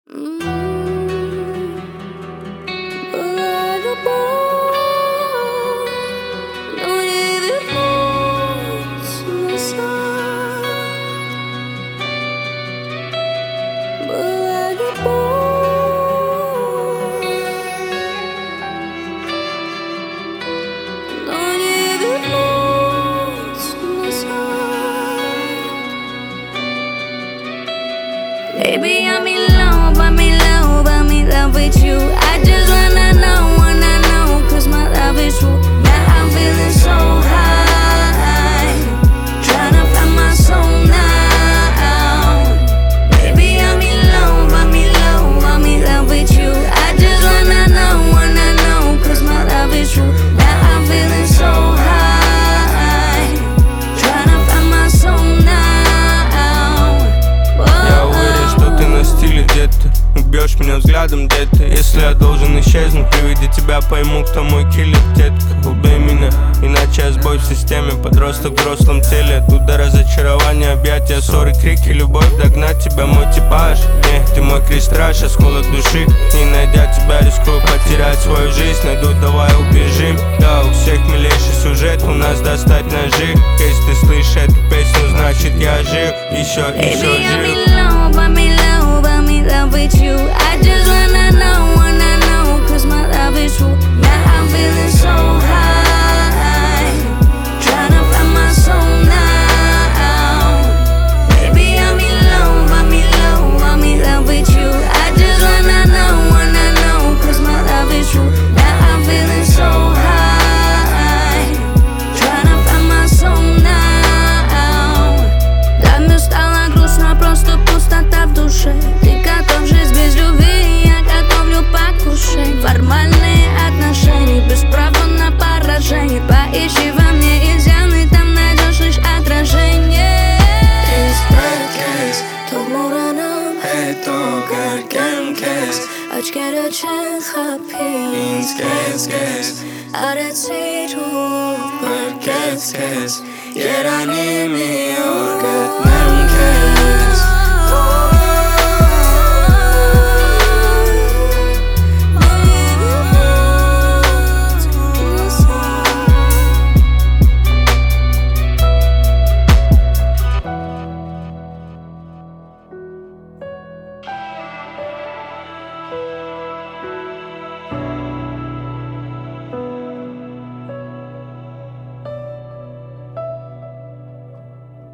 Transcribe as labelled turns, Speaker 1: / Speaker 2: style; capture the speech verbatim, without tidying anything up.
Speaker 1: Mm, Была любовь, но не вернуть назад. Была любовь, но не вернуть назад. Baby, I'm in love, I'm in love, I'm in love with you. I just wanna know, wanna know, cause my love is true. Now I'm feeling so high, tryna find my soul now. Baby, I'm in love, I'm in love, I'm in love with you. I just wanna know, wanna know, cause my love is true. Now I'm feeling so high, tryna find my soul now.
Speaker 2: Я уверен, что ты на стиле, где-то убьешь меня взглядом, детка. Если я должен исчезнуть, при виде тебя пойму, кто мой киллер, детка. Убей меня, иначе я сбой в системе. Подросток в взрослом теле, тут до разочарования, объятия, ссоры, крики, любовь. Догнать тебя мой типаж, не, ты мой крестраж, осколок души. Не найдя тебя, рискую потерять свою жизнь. Найду, давай убежим. Да, у всех милейший сюжет, у нас достать ножи. Если ты слышишь эту песню, значит я жив, еще, еще
Speaker 1: Baby, I'm
Speaker 2: жив.
Speaker 1: in love, I'm in love, I'm in love with you. I just wanna know, wanna know, cause my love is true. Now I'm feeling so high, tryna find my soul now. Baby, I'm in love, I'm in love, I'm in love with you. I just wanna know, wanna know, cause my love is true. Now I'm feeling so high, tryna find my soul now. Для меня стало грустно, просто пустота в душе. Ты готов жить без любви, я готовлю покушать. Формальные отношения, без права на поражение. Поищи во мне изъяны, там найдешь лишь отражение.
Speaker 3: Из herkes to'g'rilanib aytgan-kes
Speaker 1: Ochgacha happies
Speaker 3: Inskes-kes
Speaker 1: Aratsi
Speaker 3: bir kes-kes Yeranimi o'rgatma